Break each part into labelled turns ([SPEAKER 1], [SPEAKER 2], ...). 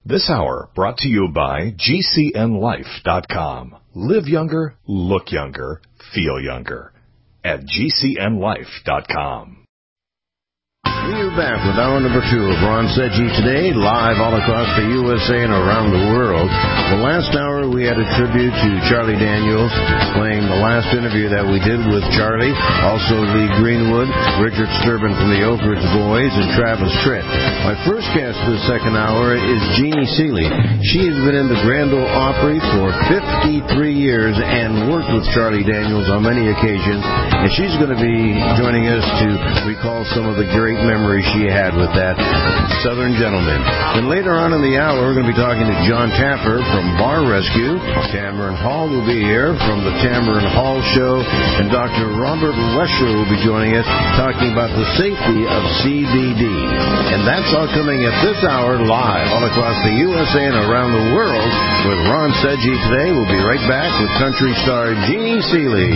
[SPEAKER 1] This hour brought to you by GCNLife.com. Live younger, look younger, feel younger at GCNLife.com.
[SPEAKER 2] We're back with hour number 2 of Ron Seggi Today, live all across the USA and around the world. The last hour we had a tribute to Charlie Daniels, playing the last interview that we did with Charlie, also Lee Greenwood, Richard Sturban from the Oak Ridge Boys, and Travis Tritt. My first guest for the second hour is Jeannie Seely. She has been in the Grand Ole Opry for 53 years and worked with Charlie Daniels on many occasions, and she's going to be joining us to recall some of the great memories she had with that Southern gentleman. And later on in the hour, we're going to be talking to John Tapper from Bar Rescue. Tamron Hall will be here from the Tamron Hall Show, and Dr. Robert Lesher will be joining us talking about the safety of CBD. And that's all coming at this hour live all across the USA and around the world with Ron Seggi Today. We'll be right back with country star Jeannie Seely.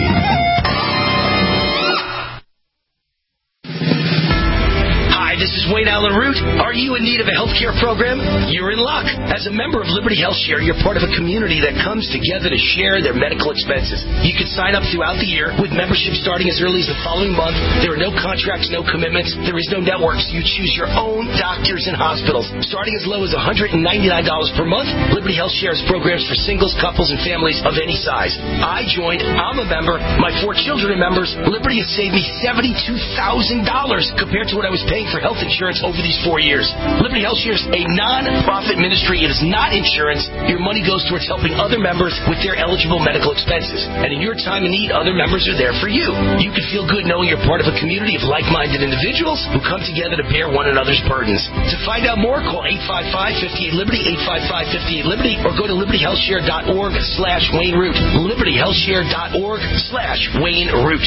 [SPEAKER 3] This is Wayne Allen Root. Are you in need of a healthcare program? You're in luck. As a member of Liberty Health Share, you're part of a community that comes together to share their medical expenses. You can sign up throughout the year with membership starting as early as the following month. There are no contracts, no commitments. There is no network, so you choose your own doctors and hospitals. Starting as low as $199 per month, Liberty Health Share has programs for singles, couples, and families of any size. I joined. I'm a member. My 4 children are members. Liberty has saved me $72,000 compared to what I was paying for health insurance over these 4 years. Liberty Health Share is a non-profit ministry. It is not insurance. Your money goes towards helping other members with their eligible medical expenses. And in your time of need, other members are there for you. You can feel good knowing you're part of a community of like-minded individuals who come together to bear one another's burdens. To find out more, call 855-58-LIBERTY, 855-58-LIBERTY, or go to libertyhealthshare.org/Wayne Root. libertyhealthshare.org/Wayne Root.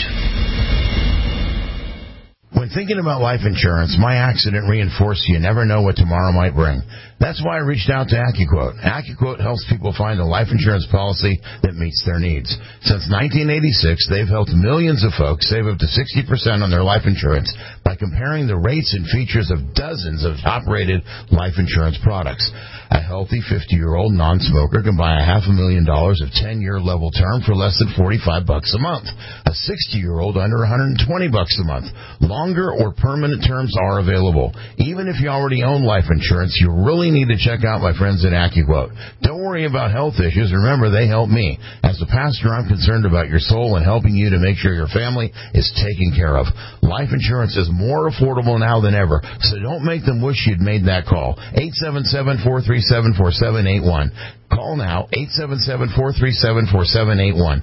[SPEAKER 4] When thinking about life insurance, my accident reinforced you never know what tomorrow might bring. That's why I reached out to AccuQuote. AccuQuote helps people find a life insurance policy that meets their needs. Since 1986, they've helped millions of folks save up to 60% on their life insurance by comparing the rates and features of dozens of top-rated life insurance products. A healthy 50-year-old non-smoker can buy $500,000 of 10-year level term for less than $45 a month. A 60-year-old under $120 a month. Longer or permanent terms are available. Even if you already own life insurance, you really need to check out my friends at AccuQuote. Don't worry about health issues. Remember, they help me. As a pastor, I'm concerned about your soul and helping you to make sure your family is taken care of. Life insurance is more affordable now than ever, so don't make them wish you'd made that call. 877-437-4781. Call now, 877-437-4781.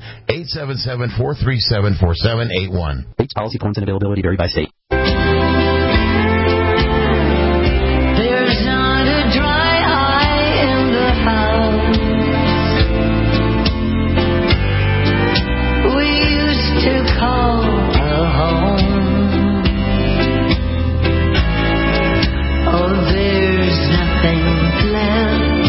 [SPEAKER 4] 877-437-4781.
[SPEAKER 5] Policy points and availability vary by state.
[SPEAKER 6] There's not a dry eye in the house. We used to call a home. Oh, there's nothing left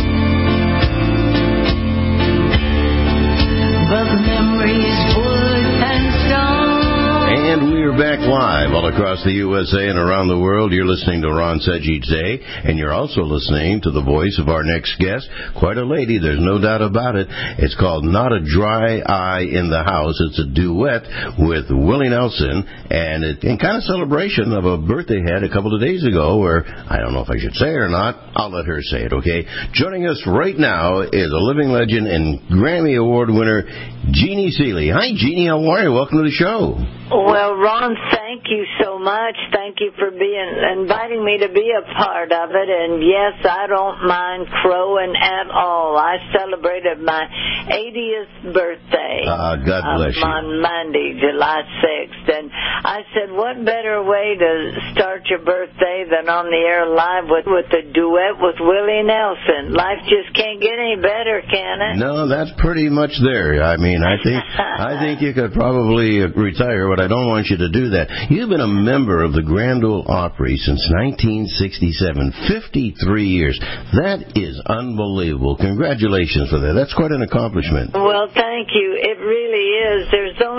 [SPEAKER 6] but memories, wood and stone.
[SPEAKER 2] And we're back live all across the USA and around the world. You're listening to Ron Seggi Today, and you're also listening to the voice of our next guest. Quite a lady, there's no doubt about it. It's called Not a Dry Eye in the House. It's a duet with Willie Nelson, and in kind of celebration of a birthday had a couple of days ago, where I don't know if I should say it or not. I'll let her say it, okay? Joining us right now is a living legend and Grammy Award winner, Jeannie Seely. Hi, Jeannie. How are you? Welcome to the show.
[SPEAKER 7] Well, Ron, thank you so much. Thank you for inviting me to be a part of it. And yes, I don't mind crowing at all. I celebrated my 80th birthday
[SPEAKER 2] God bless you.
[SPEAKER 7] On Monday, July 6th. And I said, what better way to start your birthday than on the air live with a duet with Willie Nelson? Life just can't get any better, can it?
[SPEAKER 2] No, that's pretty much there. I mean, I think you could probably retire, but I don't want you to do that. You've been a member of the Grand Ole Opry since 1967, 53 years. That is unbelievable. Congratulations for that. That's quite an accomplishment.
[SPEAKER 7] Well, thank you. It really is. There's only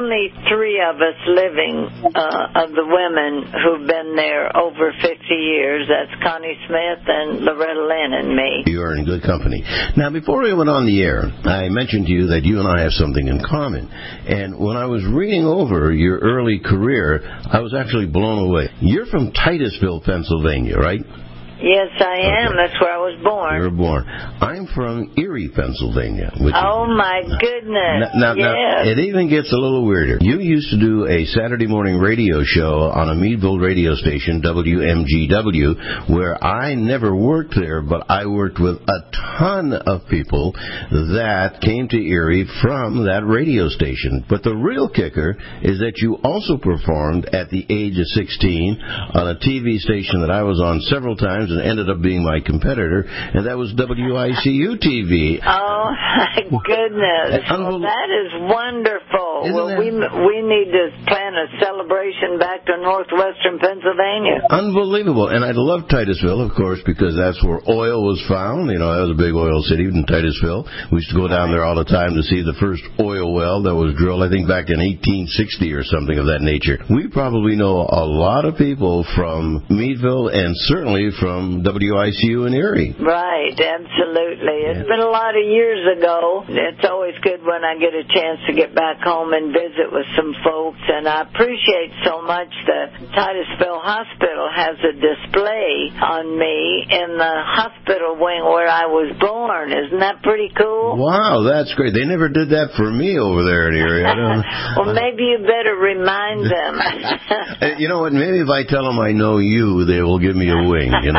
[SPEAKER 7] only 3 of us living of the women who've been there over 50 years. That's Connie Smith and Loretta Lynn and me.
[SPEAKER 2] You're in good company. Now, before we went on the air, I mentioned to you that you and I have something in common. And when I was reading over your early career, I was actually blown away. You're from Titusville, Pennsylvania, right?
[SPEAKER 7] Yes, I am.
[SPEAKER 2] Okay.
[SPEAKER 7] That's where I was born.
[SPEAKER 2] You were born. I'm from Erie, Pennsylvania.
[SPEAKER 7] Oh, my goodness.
[SPEAKER 2] Now,
[SPEAKER 7] yes.
[SPEAKER 2] it even gets a little weirder. You used to do a Saturday morning radio show on a Meadville radio station, WMGW, where I never worked there, but I worked with a ton of people that came to Erie from that radio station. But the real kicker is that you also performed at the age of 16 on a TV station that I was on several times and ended up being my competitor, and that was WICU-TV.
[SPEAKER 7] Oh, my goodness. Well, that is wonderful. We need to plan a celebration back to northwestern Pennsylvania.
[SPEAKER 2] Unbelievable. And I love Titusville, of course, because that's where oil was found. You know, that was a big oil city in Titusville. We used to go down there all the time to see the first oil well that was drilled, I think, back in 1860 or something of that nature. We probably know a lot of people from Meadville and certainly from WICU in Erie.
[SPEAKER 7] Right, absolutely. It's been a lot of years ago. It's always good when I get a chance to get back home and visit with some folks, and I appreciate so much the Titusville Hospital has a display on me in the hospital wing where I was born. Isn't that pretty cool?
[SPEAKER 2] Wow, that's great. They never did that for me over there in Erie.
[SPEAKER 7] Well, maybe you better remind them.
[SPEAKER 2] You know what? Maybe if I tell them I know you, they will give me a wing, you know?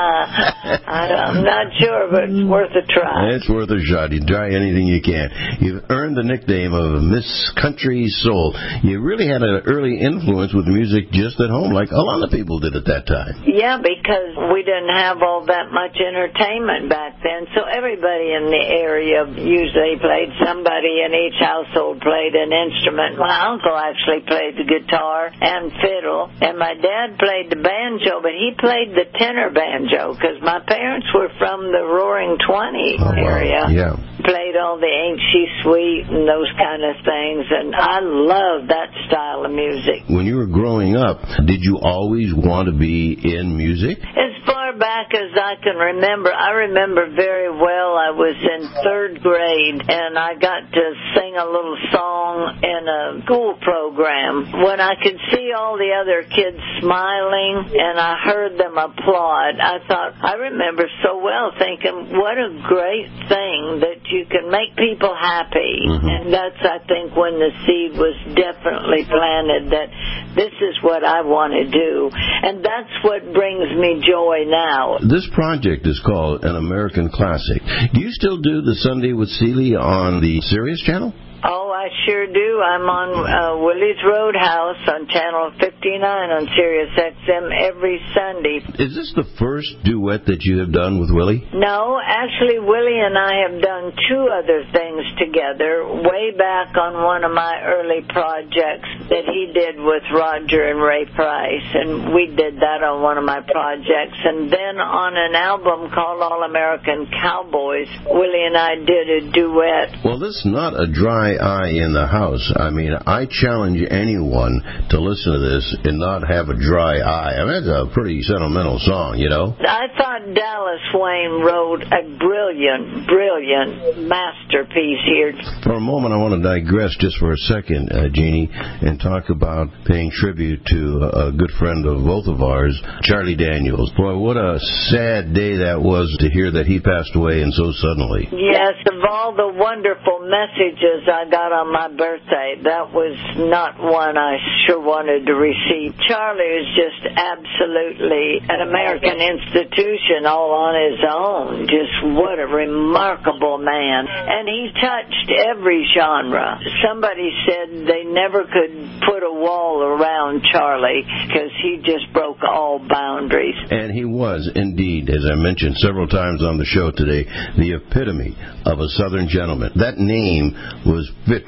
[SPEAKER 7] I'm not sure, but it's worth a try.
[SPEAKER 2] It's worth a shot. You try anything you can. You've earned the nickname of Miss Country Soul. You really had an early influence with music just at home, like a lot of people did at that time.
[SPEAKER 7] Yeah, because we didn't have all that much entertainment back then, so everybody in the area usually played. Somebody in each household played an instrument. My uncle actually played the guitar and fiddle, and my dad played the banjo, but he played the tenor banjo because my parents were from the Roaring 20 area.
[SPEAKER 2] Yeah.
[SPEAKER 7] Played all the Ain't She Sweet and those kind of things, and I love that style of music.
[SPEAKER 2] When you were growing up, did you always want to be in music?
[SPEAKER 7] As far back as I can remember, I remember very well I was in 3rd grade, and I got to sing a little song in a school program. When I could see all the other kids smiling and I heard them applaud, I remember so well thinking, what a great thing that you can make people happy. Mm-hmm. And that's, I think, when the seed was definitely planted that this is what I want to do. And that's what brings me joy now.
[SPEAKER 2] This project is called An American Classic. Do you still do the Sunday with Seeley on the Sirius channel?
[SPEAKER 7] Oh, I sure do. I'm on Willie's Roadhouse on Channel 59 on Sirius XM every Sunday.
[SPEAKER 2] Is this the first duet that you have done with Willie?
[SPEAKER 7] No, actually, Willie and I have done 2 other things together way back on one of my early projects that he did with Roger and Ray Price, and we did that on one of my projects. And then on an album called All American Cowboys, Willie and I did a duet.
[SPEAKER 2] Well, this is not a dry eye in the house. I mean, I challenge anyone to listen to this and not have a dry eye. I mean, it's a pretty sentimental song, you know?
[SPEAKER 7] I thought Dallas Wayne wrote a brilliant masterpiece here.
[SPEAKER 2] For a moment, I want to digress just for a second, Jeannie, and talk about paying tribute to a good friend of both of ours, Charlie Daniels. Boy, what a sad day that was to hear that he passed away and so suddenly.
[SPEAKER 7] Yes, of all the wonderful messages I got on my birthday, that was not one I sure wanted to receive. Charlie is just absolutely an American institution all on his own. Just what a remarkable man. And he touched every genre. Somebody said they never could put a wall around Charlie because he just broke all boundaries.
[SPEAKER 2] And he was, indeed, as I mentioned several times on the show today, the epitome of a Southern gentleman. That name was fit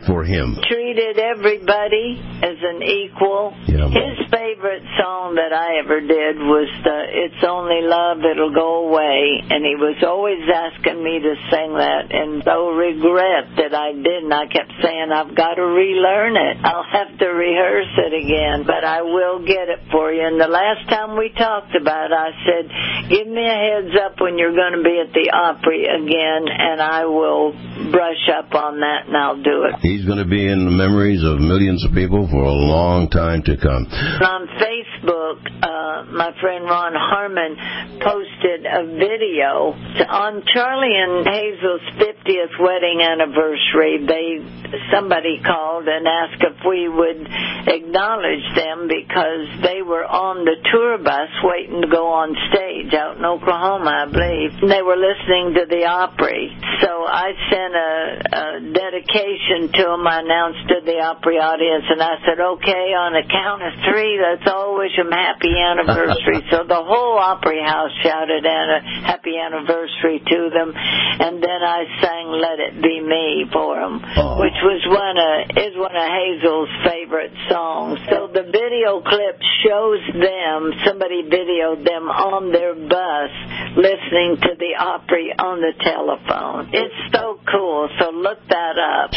[SPEAKER 2] for him?
[SPEAKER 7] Treated everybody as an equal.
[SPEAKER 2] Yeah.
[SPEAKER 7] His favorite song that I ever did was It's Only Love, It'll Go Away, and he was always asking me to sing that, and so regret that I didn't. I kept saying, I've got to relearn it. I'll have to rehearse it again, but I will get it for you. And the last time we talked about it, I said, give me a heads up when you're going to be at the Opry again, and I will brush up on that, and I'll do it.
[SPEAKER 2] He's going to be in the memories of millions of people for a long time to come.
[SPEAKER 7] On Facebook, my friend Ron Harmon posted a video on Charlie and Hazel's 50th wedding anniversary. Somebody called and asked if we would acknowledge them because they were on the tour bus waiting to go on stage out in Oklahoma, I believe. And they were listening to the Opry. So I sent a dedication to them. I announced to the Opry audience, and I said, okay, on a count of 3, let's all wish them happy anniversary. So the whole Opry house shouted a happy anniversary to them, and then I sang Let It Be Me for them, which was one of Hazel's favorite songs. So the video clip shows them, somebody videoed them on their bus listening to the Opry on the telephone. It's so cool, so look that up.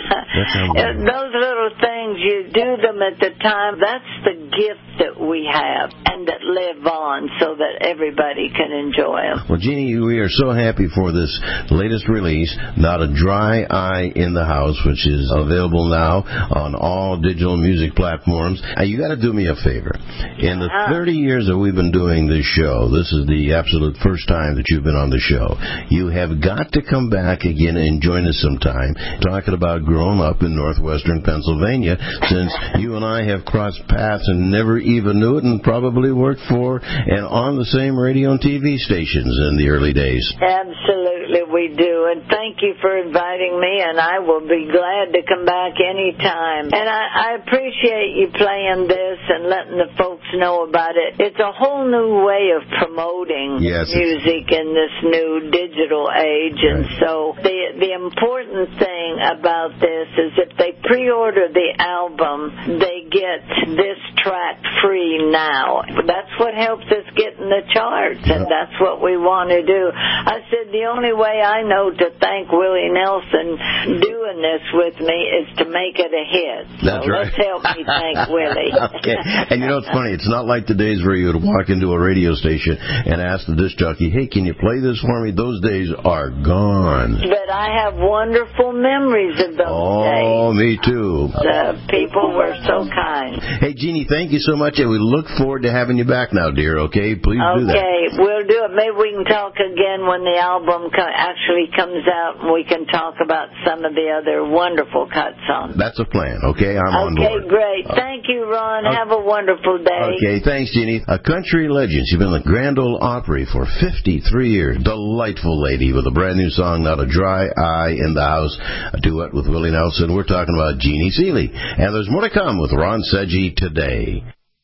[SPEAKER 7] Those little things, you do them at the time. That's the gift that we have and that live on so that everybody can enjoy them.
[SPEAKER 2] Well, Jeannie, we are so happy for this latest release, Not a Dry Eye in the House, which is available now on all digital music platforms. You got to do me a favor. In the 30 years that we've been doing this show, this is the absolute first time that you've been on the show. You have got to come back again and join us sometime, talking about growing up in northwestern Pennsylvania, since you and I have crossed paths and never even knew it, and probably worked for and on the same radio and TV stations in the early days.
[SPEAKER 7] Absolutely, we do. And thank you for inviting me, and I will be glad to come back anytime. And I appreciate you playing this and letting the folks know about it. It's a whole new way of promoting music in this new digital age. And so the important thing about this is if they pre-order the album, they get this track free now. That's what helps us get in the charts, and that's what we want to do. I said the only way I know to thank Willie Nelson doing this with me is to make it a hit.
[SPEAKER 2] That's
[SPEAKER 7] so
[SPEAKER 2] right.
[SPEAKER 7] Let's help me thank Willie.
[SPEAKER 2] Okay. And you know, it's funny. It's not like the days where you would walk into a radio station and ask the disc jockey, hey, can you play this for me? Those days are gone.
[SPEAKER 7] But I have wonderful memories of those days.
[SPEAKER 2] Oh, me too.
[SPEAKER 7] The people were so kind.
[SPEAKER 2] Hey, Jeannie, thank you so much, and we look forward to having you back now, dear, okay? Please do that.
[SPEAKER 7] Okay, we'll do it. Maybe we can talk again when the album actually comes out, and we can talk about some of the other wonderful cuts on.
[SPEAKER 2] That's a plan, okay? I'm on board.
[SPEAKER 7] Okay, great. Thank you, Ron. Have a wonderful day.
[SPEAKER 2] Okay, thanks, Jeannie. A country legend. She's been at the Grand Ole Opry for 53 years. Delightful lady with a brand new song, Not a Dry Eye in the House, a duet with Willie Nelson. We're talking about Jeannie Seely. And there's more to come with Ron Seggi today.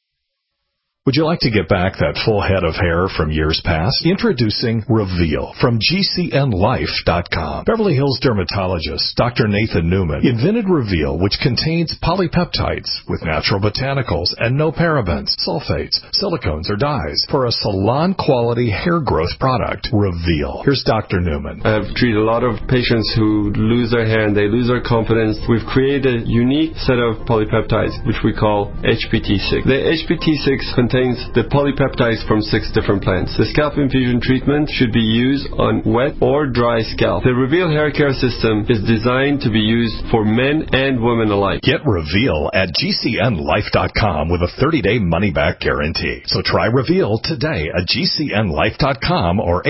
[SPEAKER 1] Would you like to get back that full head of hair from years past? Introducing Reveal from GCNLife.com. Beverly Hills dermatologist Dr. Nathan Newman invented Reveal, which contains polypeptides with natural botanicals and no parabens, sulfates, silicones, or dyes for a salon-quality hair growth product. Reveal. Here's Dr. Newman.
[SPEAKER 8] I've treated a lot of patients who lose their hair and they lose their confidence. We've created a unique set of polypeptides, which we call HPT6. The HPT6 contains the polypeptides from 6 different plants. The scalp infusion treatment should be used on wet or dry scalp. The Reveal hair care system is designed to be used for men and women alike.
[SPEAKER 1] Get Reveal at GCNLife.com with a 30-day money-back guarantee. So try Reveal today at GCNLife.com or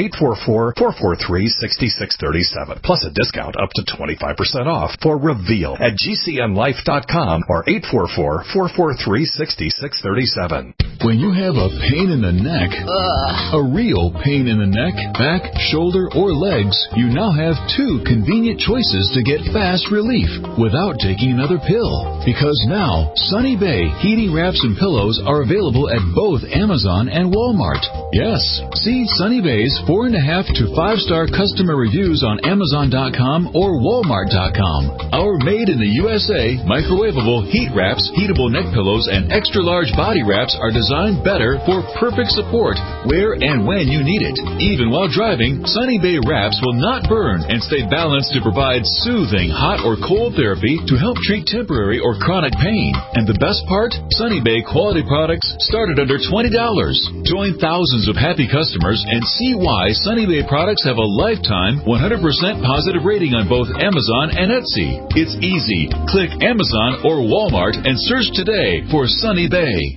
[SPEAKER 1] 844-443-6637. Plus a discount up to 25% off for Reveal at GCNLife.com or 844-443-6637.
[SPEAKER 9] When you have a pain in the neck, a real pain in the neck, back, shoulder, or legs, you now have 2 convenient choices to get fast relief without taking another pill. Because now, Sunny Bay heating wraps and pillows are available at both Amazon and Walmart. Yes, see Sunny Bay's 4.5 to 5-star customer reviews on Amazon.com or Walmart.com. Our made in the USA microwavable heat wraps, heatable neck pillows, and extra-large body wraps are designed better for perfect support where and when you need it. Even while driving, Sunny Bay wraps will not burn and stay balanced to provide soothing hot or cold therapy to help treat temporary or chronic pain. And the best part? Sunny Bay quality products start at under $20. Join thousands of happy customers and see why Sunny Bay products have a lifetime 100% positive rating on both Amazon and Etsy. It's easy. Click Amazon or Walmart and search today for Sunny Bay.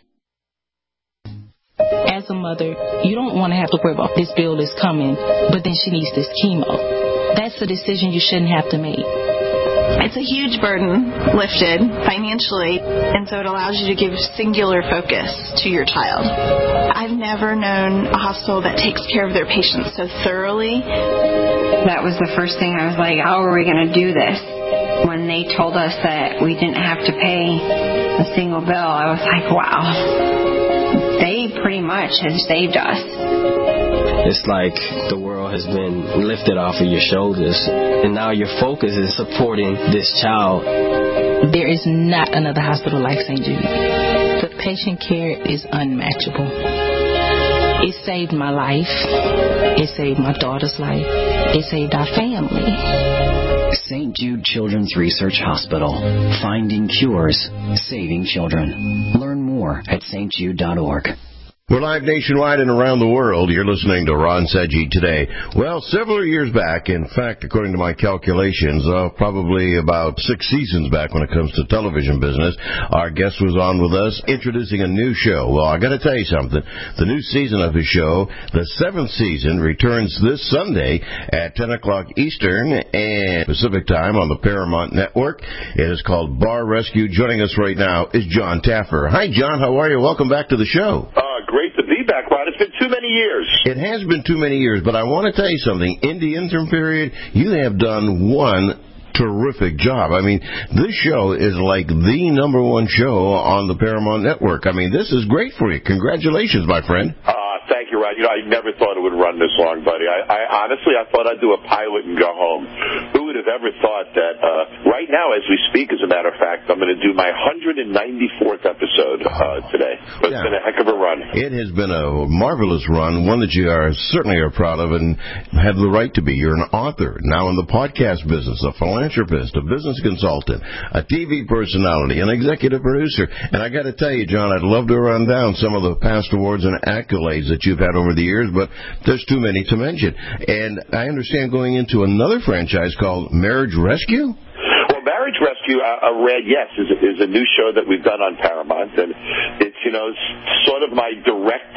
[SPEAKER 10] As a mother, you don't want to have to worry about this bill is coming, but then she needs this chemo. That's a decision you shouldn't have to make.
[SPEAKER 11] It's a huge burden lifted financially, and so it allows you to give singular focus to your child. I've never known a hospital that takes care of their patients so thoroughly.
[SPEAKER 12] That was the first thing I was like, how are we going to do this? When they told us that we didn't have to pay a single bill, I was like, wow. They pretty much have saved us.
[SPEAKER 5] It's like the world has been lifted off of your shoulders, and now your focus is supporting this child.
[SPEAKER 10] There is not another hospital like St. Jude. The patient care is unmatchable. It saved my life. It saved my daughter's life. It saved our family.
[SPEAKER 13] St. Jude Children's Research Hospital. Finding cures, saving children. Learn more at stjude.org.
[SPEAKER 2] We're live nationwide and around the world. You're listening to Ron Seggi Today. Well, several years back, in fact, according to my calculations, probably about 6 seasons back when it comes to television business, our guest was on with us introducing a new show. Well, I got to tell you something. The new season of his show, the 7th season, returns this Sunday at 10 o'clock Eastern and Pacific Time on the Paramount Network. It is called Bar Rescue. Joining us right now is John Taffer. Hi, John. How are you? Welcome back to the show.
[SPEAKER 14] Great to be back, Ron. It's been too many years.
[SPEAKER 2] It has been too many years, but I want to tell you something. In the interim period, you have done one terrific job. I mean, this show is like the #1 show on the Paramount Network. I mean, this is great for you. Congratulations, my friend.
[SPEAKER 14] Thank you, Ron. You know, I never thought it would run this long, buddy. I honestly thought I'd do a pilot and go home. Who would have ever thought that right now, as we speak, as a matter of fact, I'm going to do my 194th episode today. But it's been a heck of a run.
[SPEAKER 2] It has been a marvelous run, one that you certainly are proud of and have the right to be. You're an author, now in the podcast business, a philanthropist, a business consultant, a TV personality, an executive producer. And I got to tell you, John, I'd love to run down some of the past awards and accolades that you've had over the years, but there's too many to mention. And I understand going into another franchise called Marriage Rescue?
[SPEAKER 14] Well, Marriage Rescue, Red, yes, is a new show that we've done on Paramount, and it's, you know, sort of my direct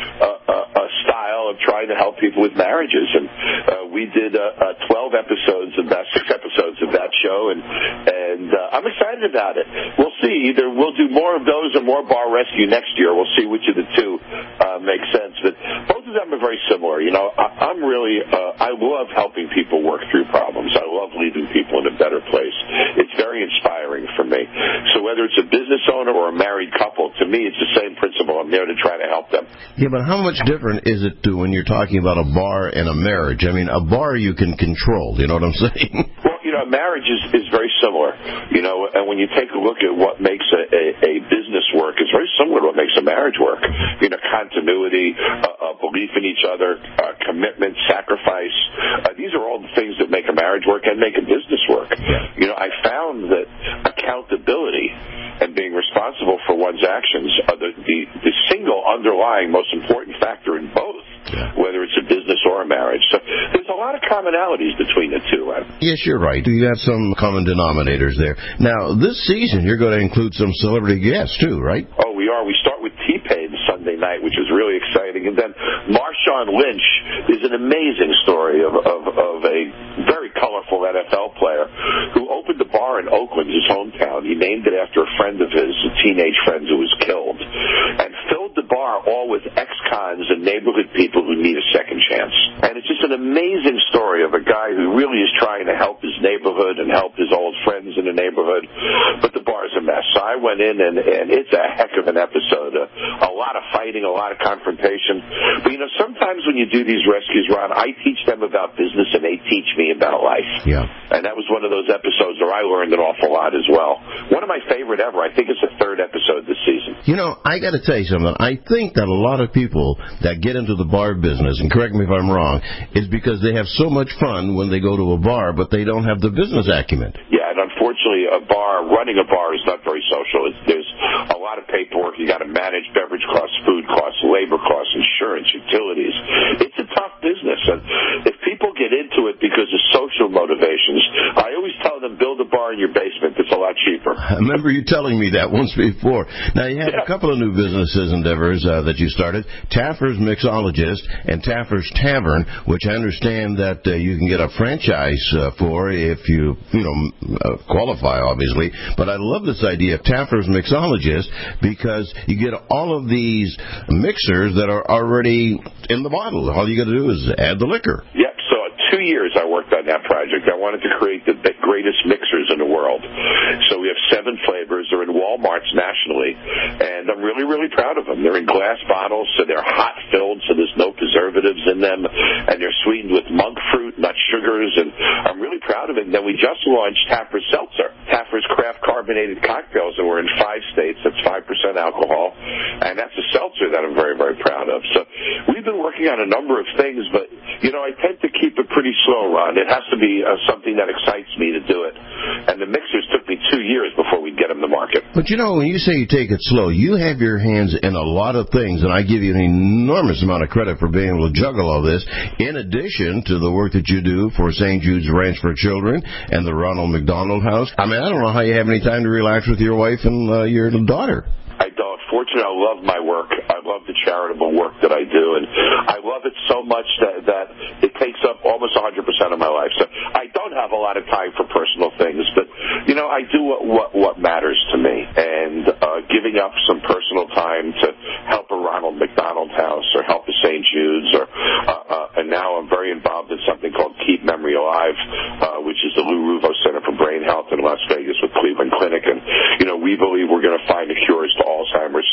[SPEAKER 14] style of trying to help people with marriages. And we did 12 episodes of that, 6 episodes of that show, and I'm excited about it. We'll see. Either we'll do more of those or more Bar Rescue next year. We'll see which of the two makes sense. But both of them are very similar. You know, I'm really, I love helping people work through problems. I love leaving people in a better place. It's very inspiring for me. So whether it's a business owner or a married couple, to me it's the same principle. I'm there to try to help them.
[SPEAKER 2] Yeah, but how much different is it to when you're talking about a bar and a marriage? I mean, a bar you can control. You know what I'm saying?
[SPEAKER 14] Well, you know, marriage is very similar. You know, and when you take a look at what makes a business work, it's very similar to what makes a marriage work. You know, continuity, belief in each other, commitment, sacrifice. These are all the things that make a marriage work and make a business work. You know, I found that accountability and being responsible for one's actions are the single underlying most important factor in both, whether it's a business or a marriage. So there's a lot of commonalities between the two.
[SPEAKER 2] Yes, you're right. You have some common denominators there. Now, this season, you're going to include some celebrity guests, too, right?
[SPEAKER 14] Oh, we are. We start with T-Pain Sunday night, which is really exciting. And then Marshawn Lynch is an amazing story of a very colorful NFL player who opened a bar in Oakland, his hometown. He named it after a friend of his, a teenage friend who was killed, and filled the bar bar, all with ex-cons and neighborhood people who need a second chance. And it's just an amazing story of a guy who really is trying to help his neighborhood and help his old friends in the neighborhood, but the bar's a mess. So I went in, and it's a heck of an episode. A lot of fighting, a lot of confrontation. But, sometimes when you do these rescues, Ron, I teach them about business, and they teach me about life.
[SPEAKER 2] Yeah.
[SPEAKER 14] And that was one of those episodes where I learned an awful lot as well. One of my favorite ever. I think it's the third episode this season.
[SPEAKER 2] I got to tell you something. I think that a lot of people that get into the bar business, and correct me if I'm wrong, is because they have so much fun when they go to a bar, but they don't have the business acumen.
[SPEAKER 14] Yeah, and unfortunately, running a bar is not very social. There's a lot of paperwork. You got to manage beverage costs, food costs, labor costs, insurance, utilities. It's a tough business, and if people get into it because of social motivations, I always tell them build a bar in your basement. It's a lot cheaper.
[SPEAKER 2] I remember you telling me that once before. Now, you had a couple of new businesses endeavors that you started, Taffer's Mixologist and Taffer's Tavern, which I understand that you can get a franchise for if you qualify, obviously. But I love this idea of Taffer's Mixologist because you get all of these mixers that are already in the bottle. All you got to do is add the liquor.
[SPEAKER 14] Yep. So 2 years I worked on that project. I wanted to create the greatest mixers in the world. So we have 7 flavors. They're in Walmarts nationally, and I'm really, really proud of them. They're in glass bottles, so they're hot-filled, so there's no preservatives in them, and they're sweetened with monk fruit, nut sugars, and I'm really proud of it. And then we just launched Taffer's Seltzer, Taffer's Craft Carbonated Cocktails, and we're in 5 states. That's 5% alcohol, and that's a seltzer that I'm very, very proud of. So we've been working on a number of things, but, I tend to keep it pretty slow, Ron. It has to be something that excites me to do it. And the mixers took me 2 years before we'd get them to market.
[SPEAKER 2] But when you say you take it slow, you have your hands in a lot of things, and I give you an enormous amount of credit for being able to juggle all this, in addition to the work that you do for St. Jude's Ranch for Children and the Ronald McDonald House. I mean, I don't know how you have any time to relax with your wife and your daughter.
[SPEAKER 14] I don't. Fortunately, I love my work. I love the charitable work that I do, and I love it so much that it takes up almost 100% of my life. So I don't have a lot of time for personal things, but, I do what matters to me. And giving up some personal time to help a Ronald McDonald House or help a St. Jude's, and now I'm very involved in something called Keep Memory Alive, which is the Lou Ruvo Center for Brain Health in Las Vegas with Cleveland Clinic. And, we believe we're going to find the cures to Alzheimer's.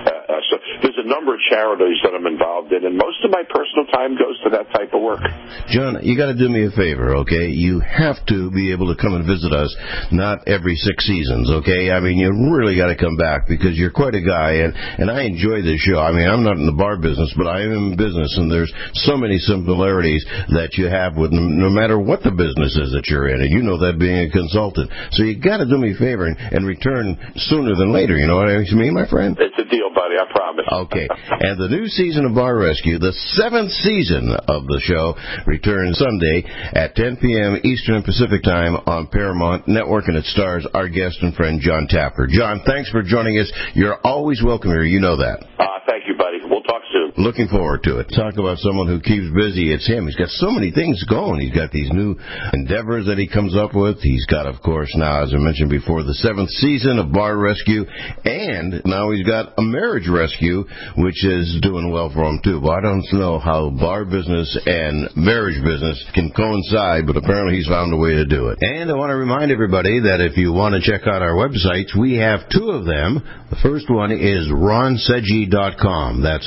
[SPEAKER 14] So there's a number of charities that I'm involved in, and most of my personal time goes to that type of work.
[SPEAKER 2] John, you got to do me a favor, okay? You have to be able to come and visit us, not every 6 seasons, okay? I mean, you really got to come back because you're quite a guy, and I enjoy this show. I mean, I'm not in the bar business, but I am in business, and there's so many similarities that you have with no matter what the business is that you're in, and you know that being a consultant. So you got to do me a favor and return sooner than later. You know what I mean, my friend?
[SPEAKER 14] It's a deal, buddy. I promise.
[SPEAKER 2] Okay. And the new season of Bar Rescue, the 7th season of the show, returns Sunday at 10 p.m. Eastern Pacific Time on Paramount Network, and it stars our guest and friend, John Taffer. John, thanks for joining us. You're always welcome here. You know that.
[SPEAKER 14] Thank you, buddy. We'll talk soon.
[SPEAKER 2] Looking forward to it. Talk about someone who keeps busy. It's him. He's got so many things going. He's got these new endeavors that he comes up with. He's got, of course, now, as I mentioned before, the 7th season of Bar Rescue, and now he's got a marriage rescue, which is doing well for him, too. But I don't know how bar business and marriage business can coincide, but apparently he's found a way to do it. And I want to remind everybody that if you want to check out our websites, we have 2 of them. The first one is RonSeggi.com. That's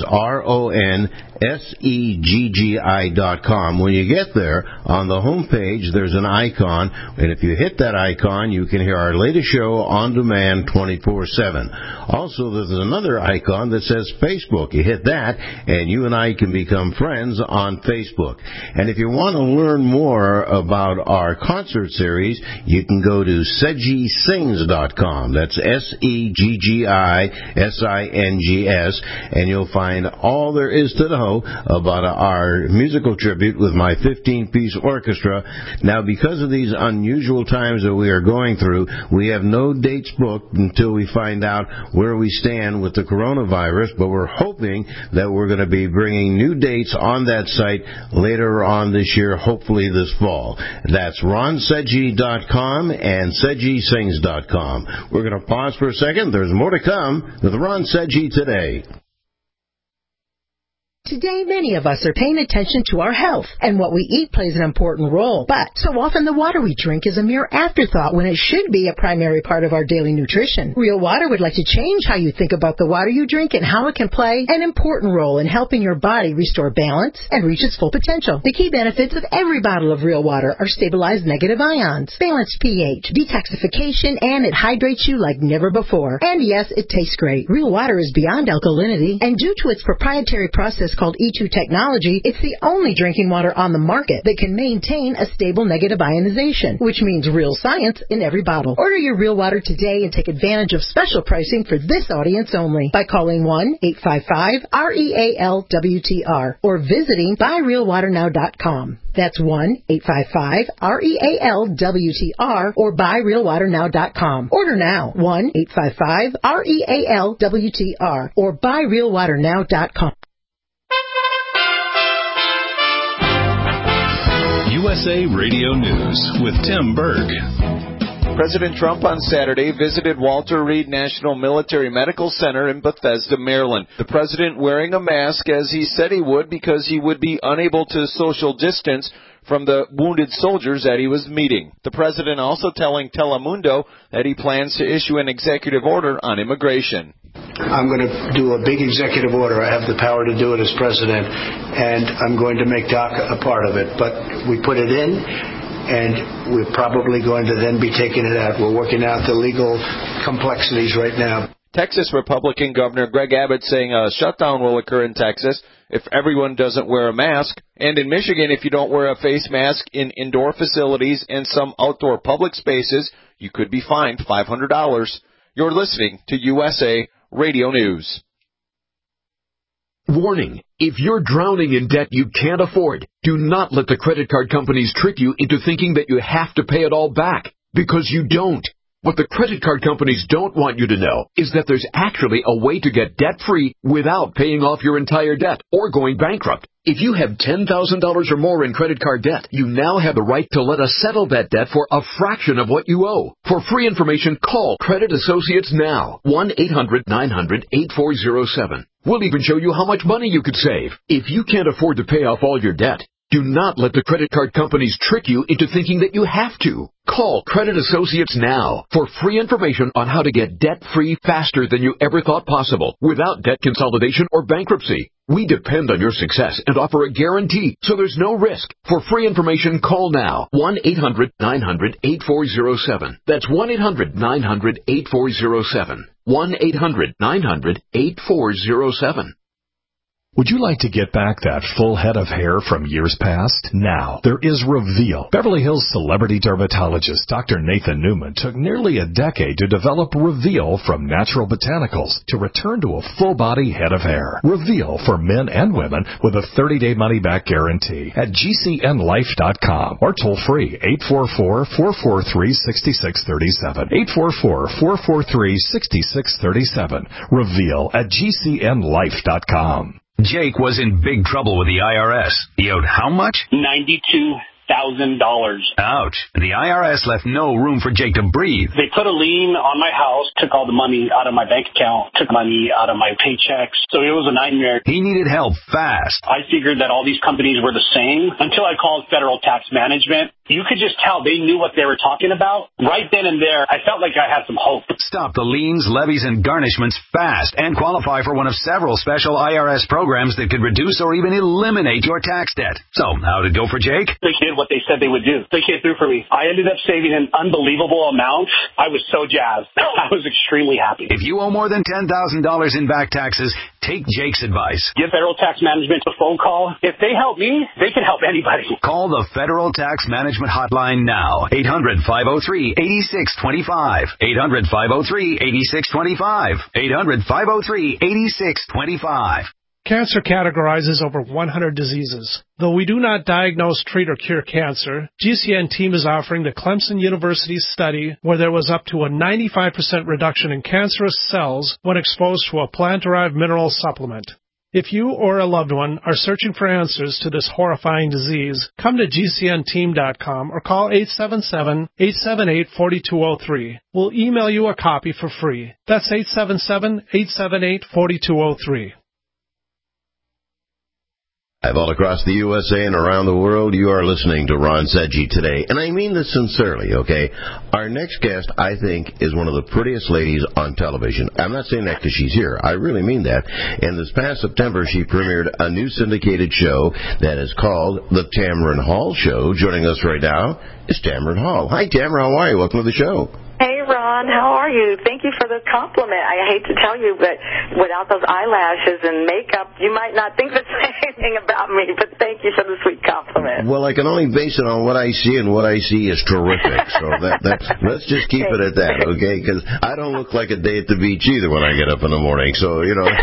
[SPEAKER 2] RonSeggi.com. When you get there, on the home page, there's an icon, and if you hit that icon, you can hear our latest show on demand 24/7. Also, there's another icon that says Facebook. You hit that, and you and I can become friends on Facebook. And if you want to learn more about our concert series, you can go to SeggiSings.com. That's SeggiSings, and you'll find all there is to know about our musical tribute with my 15-piece orchestra. Now, because of these unusual times that we are going through, we have no dates booked until we find out where we stand with the coronavirus, but we're hoping that we're going to be bringing new dates on that site later on this year, hopefully this fall. That's RonSeggi.com and SeggiSings.com. We're going to pause for a second. There's more to come with Ron Seggi Today.
[SPEAKER 15] Today, many of us are paying attention to our health, and what we eat plays an important role. But so often the water we drink is a mere afterthought when it should be a primary part of our daily nutrition. Real Water would like to change how you think about the water you drink and how it can play an important role in helping your body restore balance and reach its full potential. The key benefits of every bottle of Real Water are stabilized negative ions, balanced pH, detoxification, and it hydrates you like never before. And yes, it tastes great. Real Water is beyond alkalinity, and due to its proprietary process called E2 technology, it's the only drinking water on the market that can maintain a stable negative ionization, which means real science in every bottle. Order your Real Water today and take advantage of special pricing for this audience only by calling 1-855-REAL-WTR or visiting buyrealwaternow.com. That's 1-855-REAL-WTR or buyrealwaternow.com. Order now, 1-855-REAL-WTR or buyrealwaternow.com.
[SPEAKER 1] USA Radio News with Tim Berg.
[SPEAKER 16] President Trump on Saturday visited Walter Reed National Military Medical Center in Bethesda, Maryland. The president wearing a mask as he said he would because he would be unable to social distance from the wounded soldiers that he was meeting. The president also telling Telemundo that he plans to issue an executive order on immigration.
[SPEAKER 17] I'm going to do a big executive order. I have the power to do it as president, and I'm going to make DACA a part of it. But we put it in, and we're probably going to then be taking it out. We're working out the legal complexities right now.
[SPEAKER 16] Texas Republican Governor Greg Abbott saying a shutdown will occur in Texas if everyone doesn't wear a mask. And in Michigan, if you don't wear a face mask in indoor facilities and some outdoor public spaces, you could be fined $500. You're listening to USA Radio News.
[SPEAKER 18] Warning, if you're drowning in debt you can't afford, do not let the credit card companies trick you into thinking that you have to pay it all back, because you don't. What the credit card companies don't want you to know is that there's actually a way to get debt-free without paying off your entire debt or going bankrupt. If you have $10,000 or more in credit card debt, you now have the right to let us settle that debt for a fraction of what you owe. For free information, call Credit Associates now, 1-800-900-8407. We'll even show you how much money you could save. If you can't afford to pay off all your debt, do not let the credit card companies trick you into thinking that you have to. Call Credit Associates now for free information on how to get debt-free faster than you ever thought possible without debt consolidation or bankruptcy. We depend on your success and offer a guarantee, so there's no risk. For free information, call now, 1-800-900-8407. That's 1-800-900-8407. 1-800-900-8407.
[SPEAKER 1] Would you like to get back that full head of hair from years past? Now, there is Reveal. Beverly Hills celebrity dermatologist Dr. Nathan Newman took nearly a decade to develop Reveal from natural botanicals to return to a full-body head of hair. Reveal for men and women with a 30-day money-back guarantee at GCNlife.com or toll-free 844-443-6637. 844-443-6637. Reveal at GCNlife.com.
[SPEAKER 19] Jake was in big trouble with the IRS. He owed how much?
[SPEAKER 20] $92,000.
[SPEAKER 19] Ouch. The IRS left no room for Jake to breathe.
[SPEAKER 20] They put a lien on my house, took all the money out of my bank account, took money out of my paychecks. So it was a nightmare.
[SPEAKER 19] He needed help fast.
[SPEAKER 20] I figured that all these companies were the same until I called Federal Tax Management. You could just tell they knew what they were talking about. Right then and there, I felt like I had some hope.
[SPEAKER 19] Stop the liens, levies, and garnishments fast and qualify for one of several special IRS programs that could reduce or even eliminate your tax debt. So, how did it go for Jake?
[SPEAKER 20] They did what they said they would do. They came through for me. I ended up saving an unbelievable amount. I was so jazzed. I was extremely happy.
[SPEAKER 19] If you owe more than $10,000 in back taxes, take Jake's advice.
[SPEAKER 20] Give Federal Tax Management a phone call. If they help me, they can help anybody.
[SPEAKER 19] Call the Federal Tax Management Hotline now. 800-503-8625. 800-503-8625. 800-503-8625.
[SPEAKER 21] Cancer categorizes over 100 diseases. Though we do not diagnose, treat, or cure cancer, GCN team is offering the Clemson University study where there was up to a 95% reduction in cancerous cells when exposed to a plant-derived mineral supplement. If you or a loved one are searching for answers to this horrifying disease, come to GCNteam.com or call 877-878-4203. We'll email you a copy for free. That's 877-878-4203.
[SPEAKER 2] All across the USA and around the world, you are listening to Ron Sedgy today. And I mean this sincerely, okay? Our next guest, I think, is one of the prettiest ladies on television. I'm not saying that because she's here. I really mean that. And this past September, she premiered a new syndicated show that is called The Tamron Hall Show. Joining us right now is Tamron Hall. Hi, Tamron. How are you? Welcome to the show.
[SPEAKER 3] Hey, Ron, how are you? Thank you for the compliment. I hate to tell you, but without those eyelashes and makeup, you might not think the same thing about me, but thank you for the sweet compliment.
[SPEAKER 2] Well, I can only base it on what I see, and what I see is terrific. So let's just keep it at that, okay? Because I don't look like a day at the beach either when I get up in the morning, so, you know.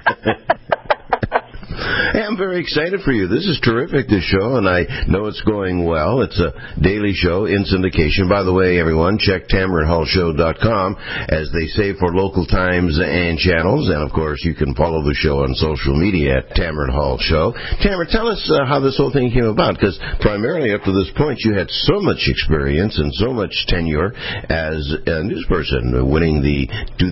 [SPEAKER 2] Hey, I'm very excited for you. This is terrific, this show, and I know it's going well. It's a daily show in syndication. By the way, everyone, check TamronHallShow.com, as they say, for local times and channels. And, of course, you can follow the show on social media at Tamron Hall Show. Tamron, tell us how this whole thing came about, because primarily up to this point you had so much experience and so much tenure as a news person, winning the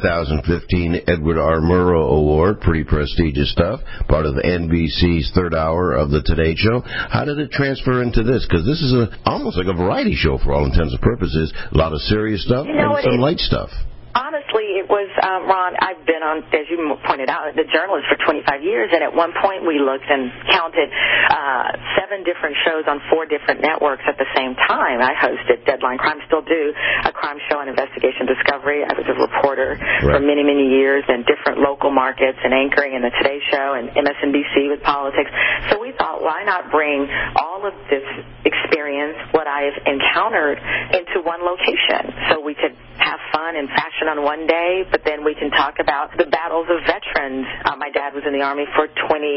[SPEAKER 2] 2015 Edward R. Murrow Award, pretty prestigious stuff, part of the NBC's third hour of the Today Show. How did it transfer into this? Because this is almost like a variety show for all intents and purposes. A lot of serious stuff and some light stuff.
[SPEAKER 3] Honestly, it was, Ron, I've been on, as you pointed out, the journalist for 25 years, and at one point we looked and counted 7 different shows on 4 different networks at the same time. I hosted Deadline Crime, still do, a crime show on Investigation Discovery. I was a reporter for many, many years in different local markets and anchoring in the Today Show and MSNBC with politics. So we thought, why not bring all of this experience, what I've encountered, into one location so we could have fun and fashion on one day, but then we can talk about the battles of veterans. My dad was in the Army for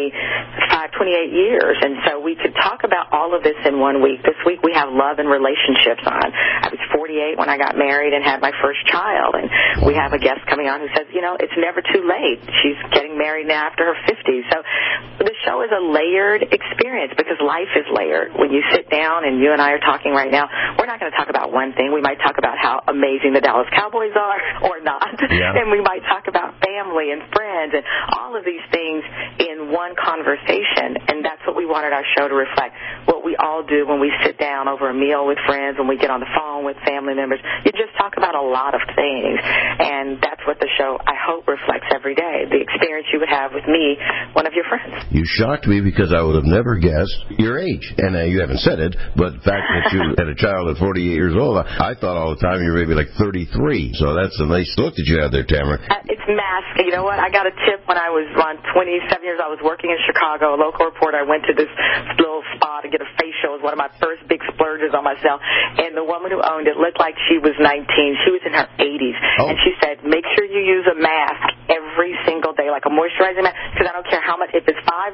[SPEAKER 3] 28 years, and so we could talk about all of this in 1 week. This week we have love and relationships on. I was 48 when I got married and had my first child, and we have a guest coming on who says, you know, it's never too late. She's getting married now after her 50s. So the show is a layered experience because life is layered. When you sit down, and you and I are talking right now, we're not going to talk about one thing. We might talk about how amazing the Dallas Cowboys are or not. Yeah. And we might talk about family and friends and all of these things in one conversation, and that's what we wanted our show to reflect. What we all do when we sit down over a meal with friends, when we get on the phone with family members, you just talk about a lot of things, and that's what the show, I hope, reflects every day, the experience you would have with me, one of your friends.
[SPEAKER 2] You shocked me because I would have never guessed your age, and you haven't said it, but the fact that you had a child at 48 years old, I thought all the time you were maybe like 33, so that's a nice look that you have there, Tamron.
[SPEAKER 3] It's masked. You know what? I got a tip when I was around 27 years. I was working in Chicago, a local reporter. I went to this little spa to get a facial. It was one of my first big splurges on myself. And the woman who owned it looked like she was 19. She was in her 80s. Oh. And she said, make sure you use a mask every single day, like a moisturizing mask, because I don't care how much, if it's $5,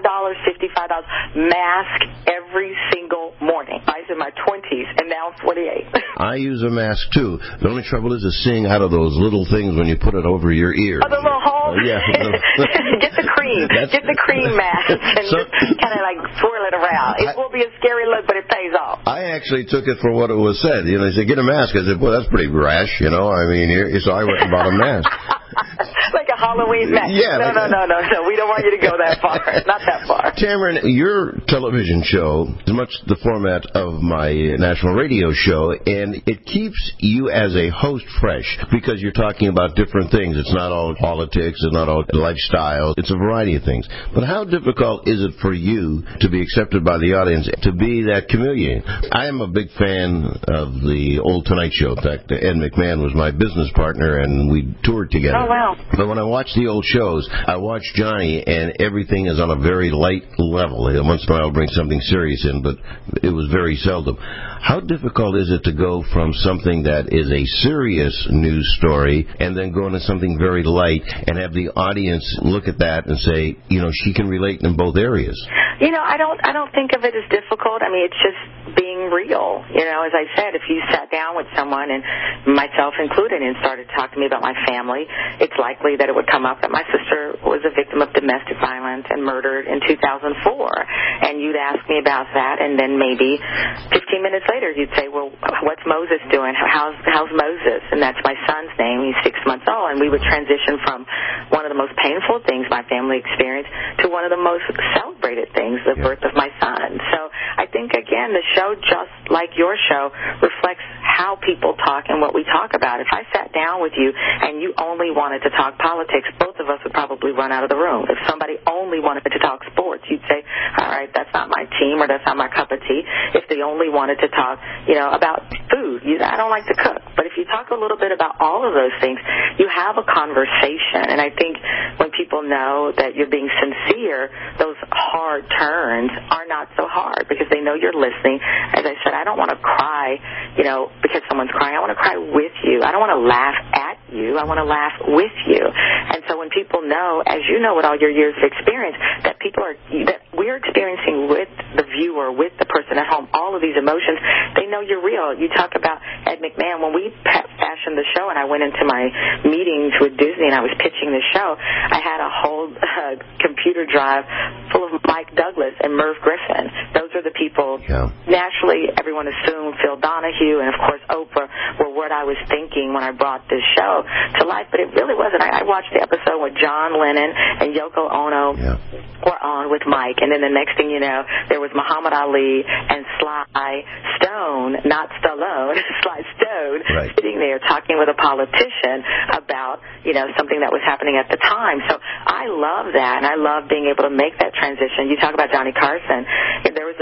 [SPEAKER 3] $55, mask every single morning. I was in my 20s, and now I'm 48.
[SPEAKER 2] I use a mask, too. The only trouble is seeing out of those little things when you put it over your ear.
[SPEAKER 3] Oh, the little holes?
[SPEAKER 2] Yeah.
[SPEAKER 3] Get the cream. Get the cream mask and just kind of like swirl it around. It will be a scary look, but it pays off.
[SPEAKER 2] I actually took it for what it was said. You know, they said, get a mask. I said, well, that's pretty rash, you know. I mean, so I went and bought a mask.
[SPEAKER 3] Like a Halloween mask.
[SPEAKER 2] Yeah.
[SPEAKER 3] No. We don't want you to go that far. Not that far.
[SPEAKER 2] Tamron, your television show is much the format of my national radio show, and it keeps you as a host fresh because you're talking about different things. It's not all politics, it's not all lifestyle, it's a variety of things. But how difficult is it for you to be accepted by the audience, to be that chameleon? I am a big fan of the old Tonight Show. In fact, Ed McMahon was my business partner, and we toured together.
[SPEAKER 3] Oh, wow.
[SPEAKER 2] But when I watch the old shows, I watch Johnny, and everything is on a very light level. Once in a while I'll bring something serious in, but it was very seldom. How difficult is it to go from something that is a serious news story and then go into something very light and have the audience look at that and say, you know, she can relate in both areas?
[SPEAKER 3] You know, I don't think of it as difficult. I mean, it's just being seem real. As I said, if you sat down with someone, and myself included, and started to talk to me about my family, it's likely that it would come up that my sister was a victim of domestic violence and murdered in 2004. And you'd ask me about that, and then maybe 15 minutes later you'd say, well, what's Moses doing? How's Moses? And that's my son's name. He's 6 months old. And we would transition from one of the most painful things my family experienced to one of the most celebrated things, the birth of my son. So I think, again, the show, just like your show, reflects how people talk and what we talk about. If I sat down with you and you only wanted to talk politics, both of us would probably run out of the room. If somebody only wanted to talk sports, you'd say, all right, that's not my team, or that's not my cup of tea. If they only wanted to talk, about food, I don't like to cook. But if you talk a little bit about all of those things, you have a conversation. And I think when people know that you're being sincere, those hard turns are not so hard because they know you're listening. As I said, I don't want to cry, because someone's crying. I want to cry with you. I don't want to laugh at you. I want to laugh with you. And so when people know, as you know with all your years of experience, that we're experiencing with the viewer, with the person at home, all of these emotions, they know you're real. You talk about Ed McMahon. When we fashioned the show and I went into my meetings with Disney and I was pitching the show, I had a whole computer drive full of Mike Douglas and Merv Griffin. Those are the people.
[SPEAKER 2] Yeah.
[SPEAKER 3] Naturally, everyone assumed Phil Donahue and, of course, Oprah were what I was thinking when I brought this show to life, but it really wasn't. I watched the episode with John Lennon and Yoko Ono were on with Mike, and then the next thing you know, there was Muhammad Ali and Sly Stone, not Stallone, Sly Stone, sitting there talking with a politician about, something that was happening at the time. So I love that, and I love being able to make that transition. You talk about Johnny Carson. There's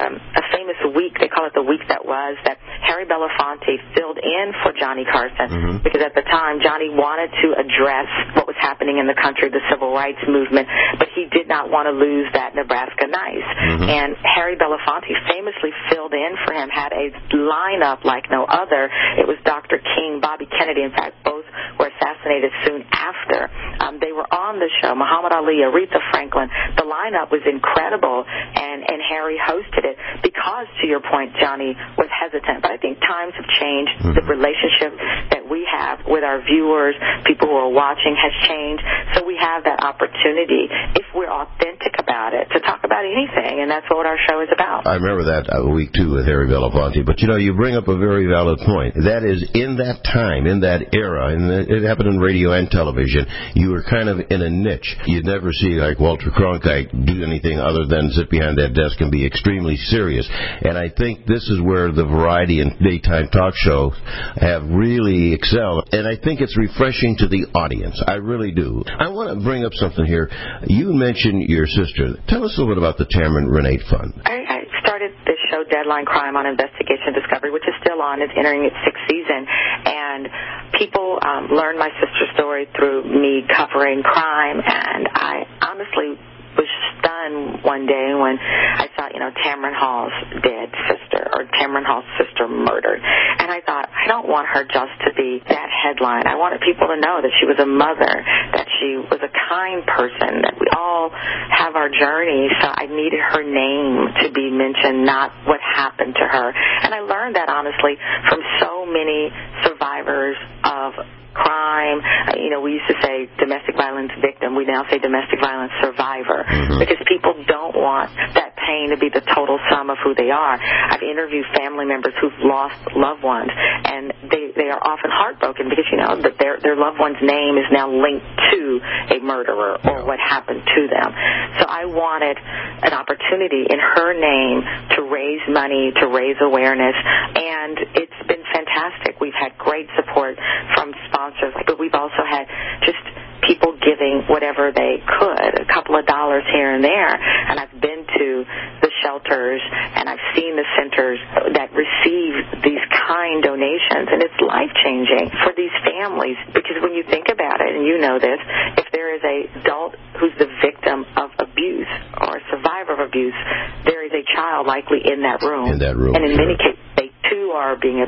[SPEAKER 3] a famous week, they call it the week that was, that Harry Belafonte filled in for Johnny Carson because at the time Johnny wanted to address what was happening in the country, the civil rights movement, but he did not want to lose that Nebraska nice. And Harry Belafonte famously filled in for him, had a lineup like no other. It was Dr. King, Bobby Kennedy. In fact, both were assassinated soon after. They were on the show, Muhammad Ali, Aretha Franklin. The lineup was incredible, and Harry hosted it because, to your point, Johnny was hesitant. But I think times have changed. The relationship that we have with our viewers, people who are watching, has changed. So we have that opportunity, if we're authentic about it, to talk about anything, and that's what our show is about.
[SPEAKER 2] I remember that week, too, with Harry Belafonte. But, you bring up a very valid point. That is, in that time, in that era, and it happened in radio and television, you were kind of in a niche. You'd never see, like Walter Cronkite, do anything other than sit behind that desk and be extremely serious. And I think this is where the variety and daytime talk shows have really excelled. And I think it's refreshing to the audience. I really do. I want to bring up something here. You mentioned your sister. Tell us a little bit about the Tamron Renate Fund.
[SPEAKER 3] I started this show, Deadline Crime on Investigation Discovery, which is still on. It's entering its 6th season. And people learn my sister's story through me covering crime. And I honestly was stunned one day when I saw, Tamron Hall's dead sister, or Tamron Hall's sister murdered. And I thought, I don't want her just to be that headline. I wanted people to know that she was a mother, that she was a kind person, that we all have our journey. So I needed her name to be mentioned, not what happened to her. And I learned that, honestly, from so many survivors of crime. We used to say domestic violence victim. We now say domestic violence survivor because people don't want that pain to be the total sum of who they are. I've interviewed family members who've lost loved ones, and they are often heartbroken because, that their loved one's name is now linked to a murderer or what happened to them. So I wanted an opportunity in her name to raise money, to raise awareness, and it's been fantastic. We've had great support from sponsors, but we've also had just people giving whatever they could, a couple of dollars here and there. And I've been to the shelters and I've seen the centers that receive these kind donations, and it's life-changing for these families because when you think about it, and you know this, if there is an adult who's the victim of abuse or a survivor of abuse, there is a child likely in that room.
[SPEAKER 2] In that room,
[SPEAKER 3] and in many cases, they too are being abused.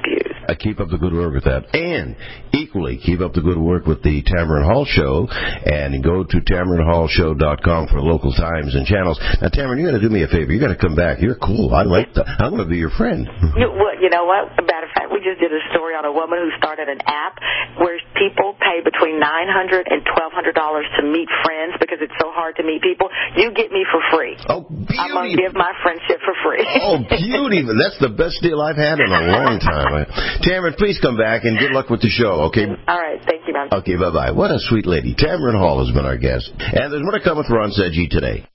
[SPEAKER 2] Keep up the good work with that. And equally, keep up the good work with the Tamron Hall Show. And go to TamronHallShow.com for local times and channels. Now, Tamron, you got to do me a favor. You got to come back. You're cool. I like that. I'm going to be your friend.
[SPEAKER 3] You know what? As a matter of fact, we just did a story on a woman who started an app where people pay between $900 and $1,200 to meet friends because it's so hard to meet people. You get me for free.
[SPEAKER 2] Oh, beauty.
[SPEAKER 3] I'm going to give my friendship for free.
[SPEAKER 2] Oh, beauty. That's the best deal I've had in a long time. Tamron, please come back and good luck with the show, okay?
[SPEAKER 3] All right. Thank you, man.
[SPEAKER 2] Okay, bye-bye. What a sweet lady. Tamron Hall has been our guest. And there's more to come with Ron Seggi today.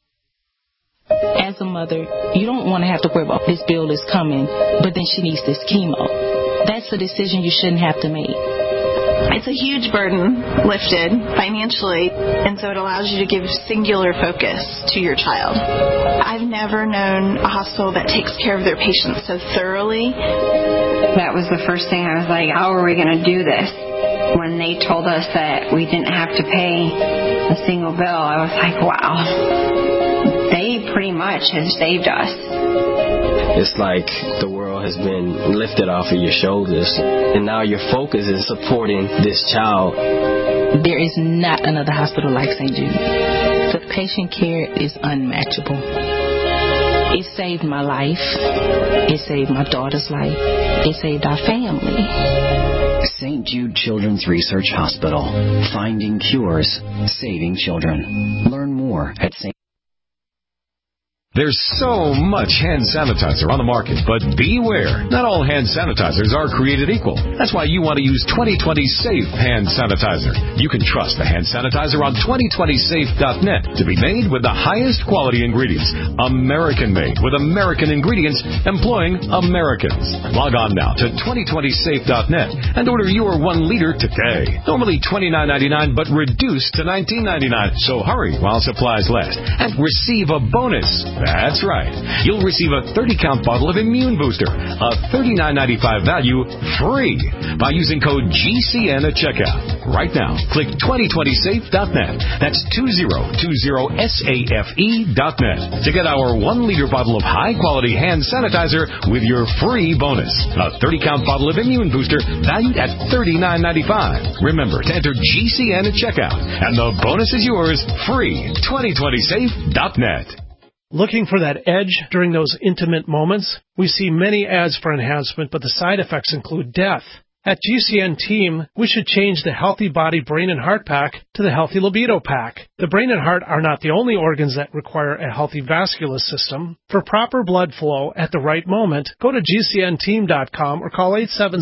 [SPEAKER 10] As a mother, you don't want to have to worry about this bill is coming, but then she needs this chemo. That's a decision you shouldn't have to make.
[SPEAKER 11] It's a huge burden lifted financially, and so it allows you to give singular focus to your child. I've never known a hospital that takes care of their patients so thoroughly.
[SPEAKER 12] That was the first thing I was like, how are we going to do this? When they told us that we didn't have to pay a single bill, I was like, wow. They pretty much have saved us.
[SPEAKER 5] It's like the world has been lifted off of your shoulders, and now your focus is supporting this child.
[SPEAKER 10] There is not another hospital like St. Jude. The patient care is unmatchable. It saved my life. It saved my daughter's life. It saved our family.
[SPEAKER 13] St. Jude Children's Research Hospital. Finding cures, saving children. Learn more at St.
[SPEAKER 1] There's so much hand sanitizer on the market, but beware. Not all hand sanitizers are created equal. That's why you want to use 2020 Safe Hand Sanitizer. You can trust the hand sanitizer on 2020safe.net to be made with the highest quality ingredients. American-made with American ingredients employing Americans. Log on now to 2020safe.net and order your 1 liter today. Normally $29.99, but reduced to $19.99. So hurry while supplies last and receive a bonus. That's right. You'll receive a 30-count bottle of Immune Booster, a $39.95 value, free by using code GCN at checkout. Right now, click 2020safe.net. That's 2020safe.net to get our 1 liter bottle of high-quality hand sanitizer with your free bonus. A 30-count bottle of Immune Booster valued at $39.95. Remember to enter GCN at checkout, and the bonus is yours, free. 2020safe.net.
[SPEAKER 21] Looking for that edge during those intimate moments? We see many ads for enhancement, but the side effects include death. At GCN Team, we should change the Healthy Body, Brain, and Heart Pack to the Healthy Libido Pack. The brain and heart are not the only organs that require a healthy vascular system. For proper blood flow at the right moment, go to GCNteam.com or call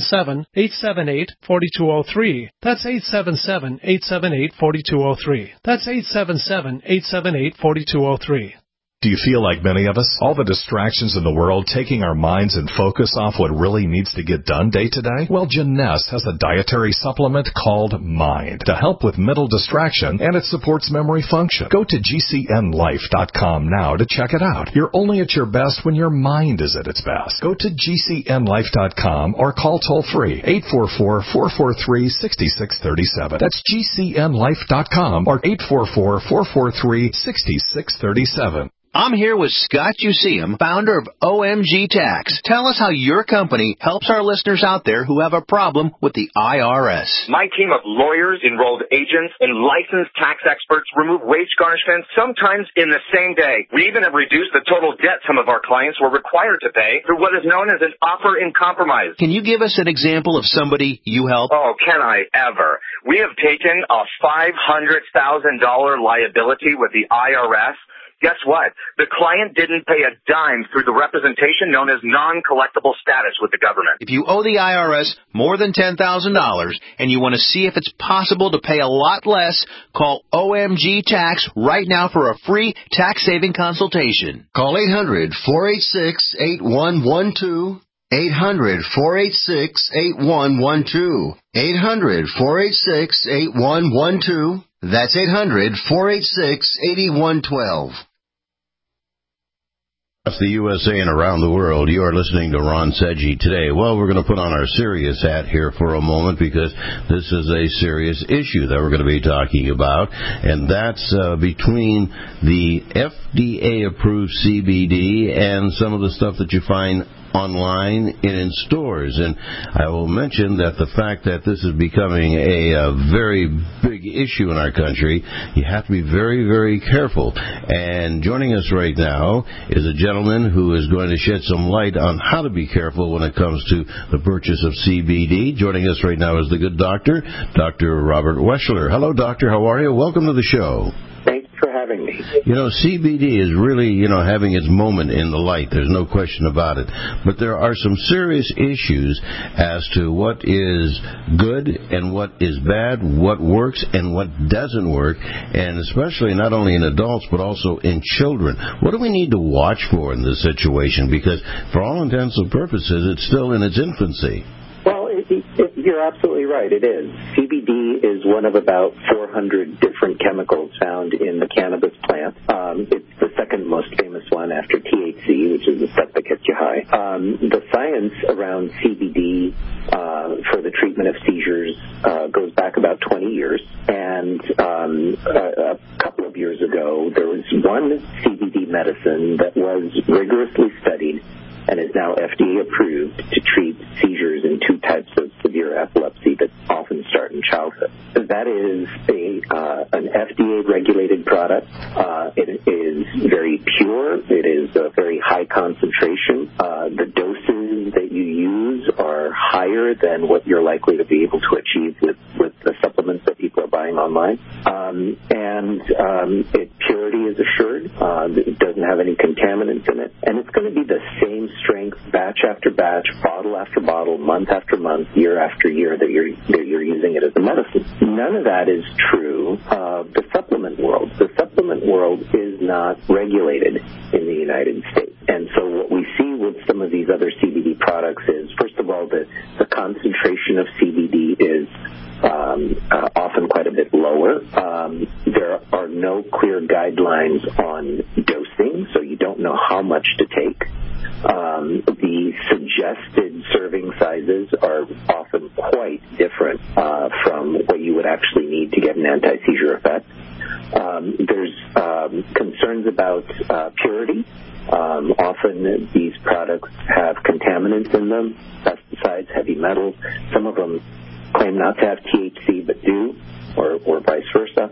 [SPEAKER 21] 877-878-4203. That's 877-878-4203. That's 877-878-4203.
[SPEAKER 1] Do you feel like many of us? All the distractions in the world taking our minds and focus off what really needs to get done day to day? Well, Jeunesse has a dietary supplement called Mind to help with mental distraction, and it supports memory function. Go to GCNlife.com now to check it out. You're only at your best when your mind is at its best. Go to GCNlife.com or call toll-free 844-443-6637. That's GCNlife.com or 844-443-6637.
[SPEAKER 4] I'm here with Scott Useum, founder of OMG Tax. Tell us how your company helps our listeners out there who have a problem with the IRS.
[SPEAKER 22] My team of lawyers, enrolled agents, and licensed tax experts remove wage garnishments sometimes in the same day. We even have reduced the total debt some of our clients were required to pay through what is known as an offer in compromise.
[SPEAKER 4] Can you give us an example of somebody you help?
[SPEAKER 22] Oh, can I ever? We have taken a $500,000 liability with the IRS. Guess what? The client didn't pay a dime through the representation known as non-collectible status with the government.
[SPEAKER 4] If you owe the IRS more than $10,000 and you want to see if it's possible to pay a lot less, call OMG Tax right now for a free tax-saving consultation.
[SPEAKER 23] Call 800-486-8112. 800-486-8112. 800-486-8112. That's 800-486-8112.
[SPEAKER 2] The USA and around the world, you are listening to Ron Seggi today. Well, we're going to put on our serious hat here for a moment because this is a serious issue that we're going to be talking about, and that's between the FDA-approved CBD and some of the stuff that you find online and in stores. And I will mention that the fact that this is becoming a very big issue in our country, you have to be very, very careful. And joining us right now is a gentleman who is going to shed some light on how to be careful when it comes to the purchase of CBD. Joining us right now is the good doctor, Dr. Robert Weschler. Hello, doctor. How are you? Welcome to the show.
[SPEAKER 6] Thanks for having me.
[SPEAKER 2] CBD is really, having its moment in the light. There's no question about it. But there are some serious issues as to what is good and what is bad, what works and what doesn't work, and especially not only in adults but also in children. What do we need to watch for in this situation? Because for all intents and purposes, it's still in its infancy.
[SPEAKER 6] Well, you're absolutely right. It is. CBD is one of about 400 different chemicals found in the cannabis plant. It's the second most famous one after THC, which is the stuff that gets you high. The science around CBD for the treatment of seizures goes back about 20 years. And a couple of years ago, there was one CBD medicine that was rigorously studied and is now FDA approved to treat seizures in two types of severe epilepsy that often start in childhood. That is an FDA-regulated product. It is very pure. It is a very high concentration. The doses that you use are higher than what you're likely to be able to achieve with the supplements that people are buying online. Purity is assured. It doesn't have any contaminants in it. And it's going to be the same strength, batch after batch, bottle after bottle, month after month, year after year that you're using it as a medicine. None of that is true of the supplement world. The supplement world is not regulated in the United States. And so what we see with some of these other CBD products is, first of all, the concentration of CBD is often quite a bit lower. There are no clear guidelines on dosing, so you don't know how much to take. The suggested serving sizes are often quite different from what you would actually need to get an anti-seizure effect. There's concerns about purity. Often these products have contaminants in them, pesticides, heavy metals. Some of them claim not to have THC but do, or vice versa.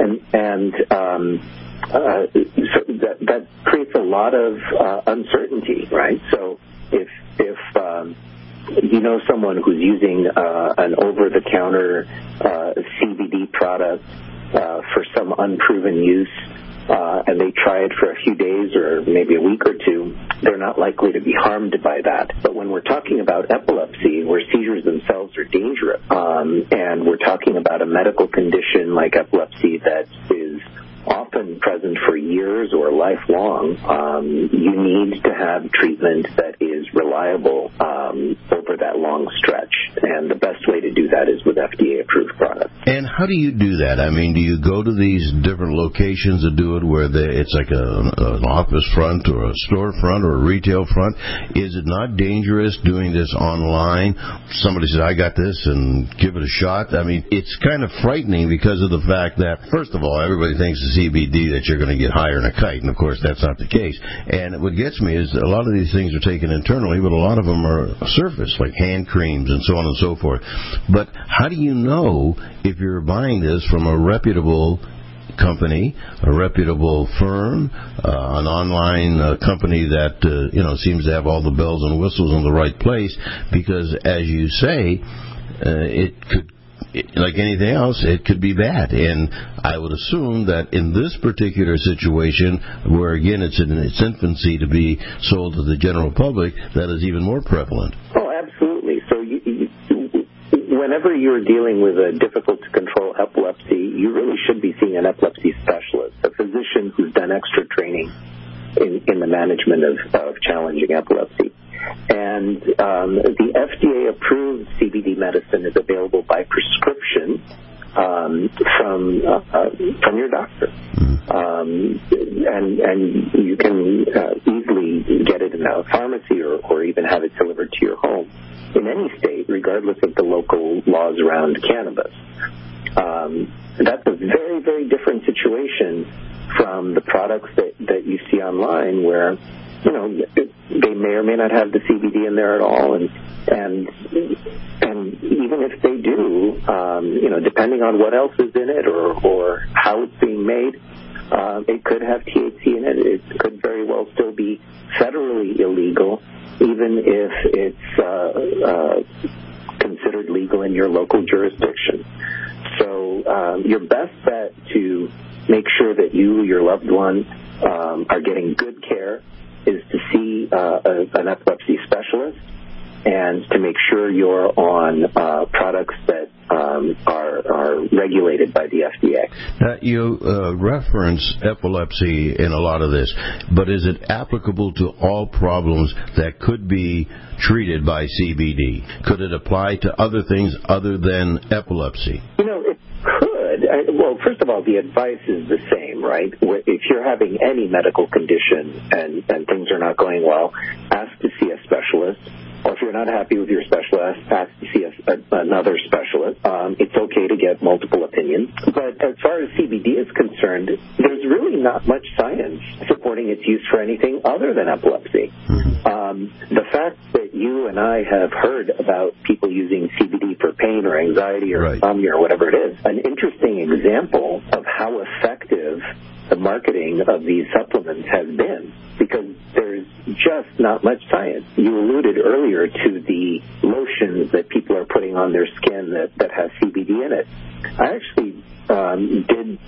[SPEAKER 6] So that creates a lot of uncertainty, right? So if you know someone who's using an over-the-counter CBD product for some unproven use, and they try it for a few days or maybe a week or two, they're not likely to be harmed by that. But when we're talking about epilepsy, where seizures themselves are dangerous, and we're talking about a medical condition like epilepsy that is often present for years or lifelong, you need to have treatment that is reliable over that long stretch. And the best way to do that is with FDA-approved products.
[SPEAKER 2] And how do you do that? I mean, do you go to these different locations to do it where it's like an office front or a store front or a retail front? Is it not dangerous doing this online? Somebody says, I got this, and give it a shot. I mean, it's kind of frightening because of the fact that, first of all, everybody thinks the CBD that you're going to get higher than a kite, and of course that's not the case. And what gets me is a lot of these things are taken internally, but a lot of them are surface, like hand creams and so on and so forth. But how do you know if you're buying this from a reputable company, a reputable firm, an online company that seems to have all the bells and whistles in the right place? Because as you say, it could, like anything else, it could be bad. And I would assume that in this particular situation, where again it's in its infancy to be sold to the general public, that is even more prevalent.
[SPEAKER 6] Oh, absolutely. So whenever you're dealing with a difficult-to-control epilepsy, you really should be seeing an epilepsy specialist, a physician who's done extra training in the management of challenging epilepsy. And the FDA-approved CBD medicine is available by prescription from your doctor. And you can easily get it in a pharmacy or even have it delivered to your home in any state, regardless of the local laws around cannabis. That's a very, very different situation from the products that you see online where, they may or may not have the CBD in there at all, and even if they do, depending on what else is in it or how it's being made, it could have THC in it. It could very well still be federally illegal, even if it's considered legal in your local jurisdiction. So your best bet to make sure that you, your loved one, are getting good care is to see an epilepsy specialist and to make sure you're on products that are regulated by the FDA.
[SPEAKER 2] You reference epilepsy in a lot of this, but is it applicable to all problems that could be treated by CBD? Could it apply to other things other than epilepsy?
[SPEAKER 6] It could. Well, first of all, the advice is the same, right? If you're having any medical condition and things are not going well, ask to see a specialist. Or if you're not happy with your specialist, ask to see another specialist. It's okay to get multiple opinions. But as far as CBD is concerned, there's really not much science supporting its use for anything other than epilepsy. The fact that you and I have heard about people using CBD for pain or anxiety or insomnia or whatever it is, an interesting example of how effective the marketing of these supplements has been, because there's just not much science. You alluded earlier to the lotions that people are putting on their skin that has CBD in it. I actually did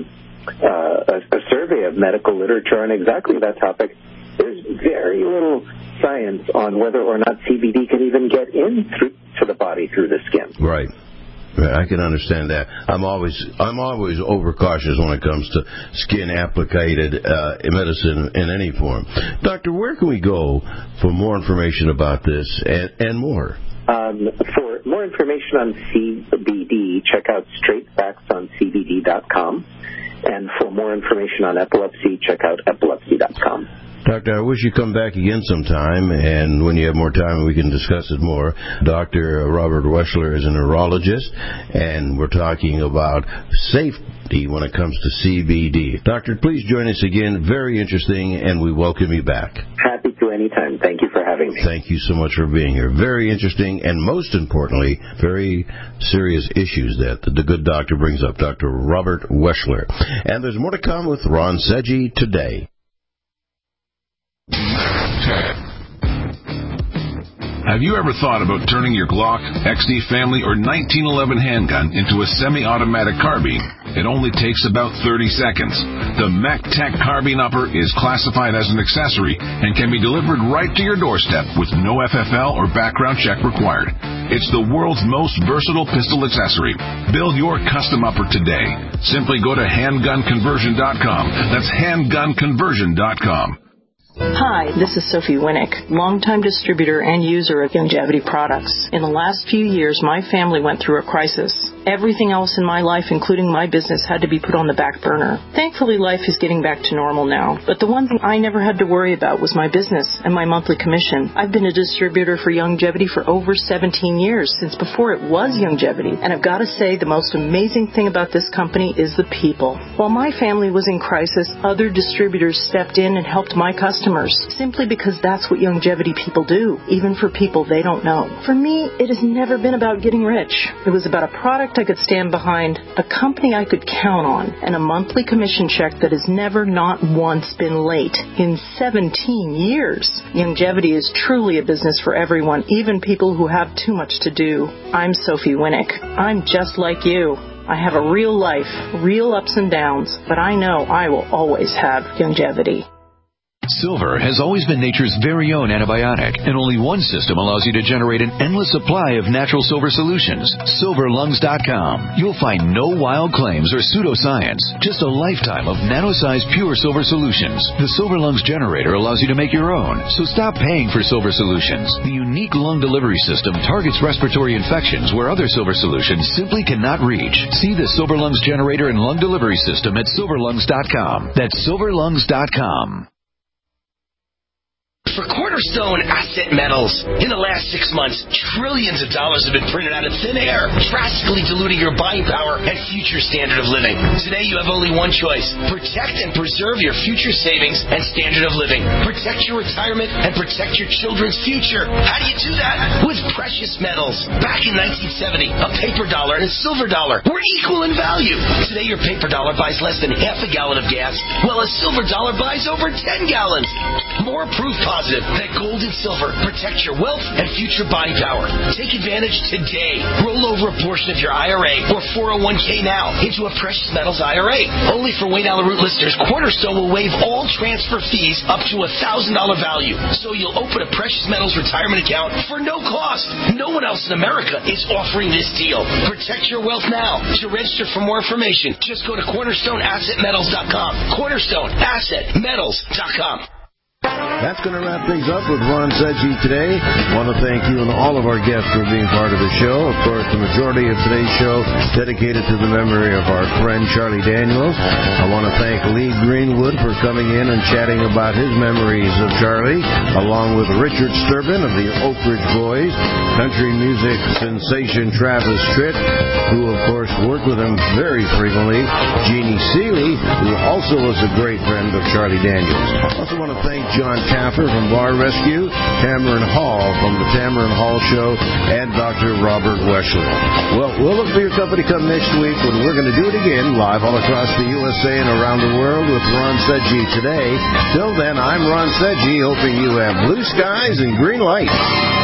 [SPEAKER 6] a survey of medical literature on exactly that topic. There's very little science on whether or not CBD can even get in to the body through the skin.
[SPEAKER 2] Right. I can understand that. I'm always overcautious when it comes to skin applicated medicine in any form. Doctor, where can we go for more information about this and more?
[SPEAKER 6] For more information on CBD, check out straightfactsoncbd.com. And for more information on epilepsy, check out epilepsy.com.
[SPEAKER 2] Doctor, I wish you'd come back again sometime, and when you have more time, we can discuss it more. Dr. Robert Weschler is a neurologist, and we're talking about safety when it comes to CBD. Doctor, please join us again. Very interesting, and we welcome you back.
[SPEAKER 6] Happy to anytime. Thank you for having me.
[SPEAKER 2] Thank you so much for being here. Very interesting, and most importantly, very serious issues that the good doctor brings up. Dr. Robert Weschler. And there's more to come with Ron Seggi today.
[SPEAKER 7] Have you ever thought about turning your Glock, XD Family, or 1911 handgun into a semi-automatic carbine? It only takes about 30 seconds. The MacTac Carbine Upper is classified as an accessory and can be delivered right to your doorstep with no FFL or background check required. It's the world's most versatile pistol accessory. Build your custom upper today. Simply go to handgunconversion.com. That's handgunconversion.com.
[SPEAKER 8] Hi, this is Sophie Winnick, longtime distributor and user of Youngevity products. In the last few years, my family went through a crisis. Everything else in my life, including my business, had to be put on the back burner. Thankfully, life is getting back to normal now. But the one thing I never had to worry about was my business and my monthly commission. I've been a distributor for Youngevity for over 17 years, since before it was Youngevity. And I've got to say, the most amazing thing about this company is the people. While my family was in crisis, other distributors stepped in and helped my customers, simply because that's what Youngevity people do, even for people they don't know. For me, it has never been about getting rich. It was about a product I could stand behind, a company I could count on, and a monthly commission check that has never not once been late in 17 years. Youngevity is truly a business for everyone, even people who have too much to do. I'm Sophie Winnick. I'm just like you. I have a real life, real ups and downs, but I know I will always have Youngevity.
[SPEAKER 9] Silver has always been nature's very own antibiotic, and only one system allows you to generate an endless supply of natural silver solutions. SilverLungs.com. You'll find no wild claims or pseudoscience, just a lifetime of nano-sized pure silver solutions. The Silver Lungs generator allows you to make your own, so stop paying for silver solutions. The unique lung delivery system targets respiratory infections where other silver solutions simply cannot reach. See the Silver Lungs generator and lung delivery system at SilverLungs.com. That's SilverLungs.com.
[SPEAKER 14] for Cornerstone Asset Metals. In the last 6 months, trillions of dollars have been printed out of thin air, drastically diluting your buying power and future standard of living. Today, you have only one choice. Protect and preserve your future savings and standard of living. Protect your retirement and protect your children's future. How do you do that? With precious metals. Back in 1970, a paper dollar and a silver dollar were equal in value. Today, your paper dollar buys less than half a gallon of gas, while a silver dollar buys over 10 gallons. More proof positive that gold and silver protect your wealth and future buying power. Take advantage today. Roll over a portion of your IRA or 401k now into a precious metals IRA. Only for Wayne Allyn Root listeners, Cornerstone will waive all transfer fees up to $1,000 value. So you'll open a precious metals retirement account for no cost. No one else in America is offering this deal. Protect your wealth now. To register for more information, just go to cornerstoneassetmetals.com. cornerstoneassetmetals.com.
[SPEAKER 2] That's going to wrap things up with Ron Sedgwick today. I want to thank you and all of our guests for being part of the show. Of course, the majority of today's show dedicated to the memory of our friend Charlie Daniels. I want to thank Lee Greenwood for coming in and chatting about his memories of Charlie, along with Richard Sturban of the Oak Ridge Boys, country music sensation Travis Tritt, who, of course, worked with him very frequently, Jeannie Seeley, who also was a great friend of Charlie Daniels. I also want to thank John Taffer from Bar Rescue, Tamron Hall from the Tamron Hall Show, and Dr. Robert Weschler. Well, we'll look for your company come next week when we're going to do it again, live all across the USA and around the world with Ron Sedgwick today. Till then, I'm Ron Sedgwick, hoping you have blue skies and green lights.